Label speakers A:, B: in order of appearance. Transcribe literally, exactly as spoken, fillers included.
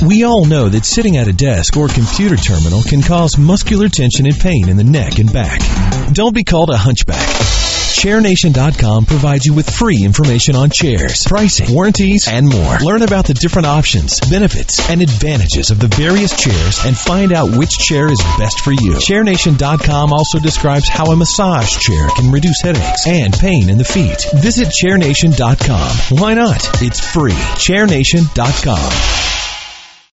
A: We all know that sitting at a desk or computer terminal can cause muscular tension and pain in the neck and back. Don't be called a hunchback. Chair Nation dot com provides you with free information on chairs, pricing, warranties, and more. Learn about the different options, benefits, and advantages of the various chairs and find out which chair is best for you. Chair Nation dot com also describes how a massage chair can reduce headaches and pain in the feet. Visit Chair Nation dot com. Why not? It's free. Chair Nation dot com.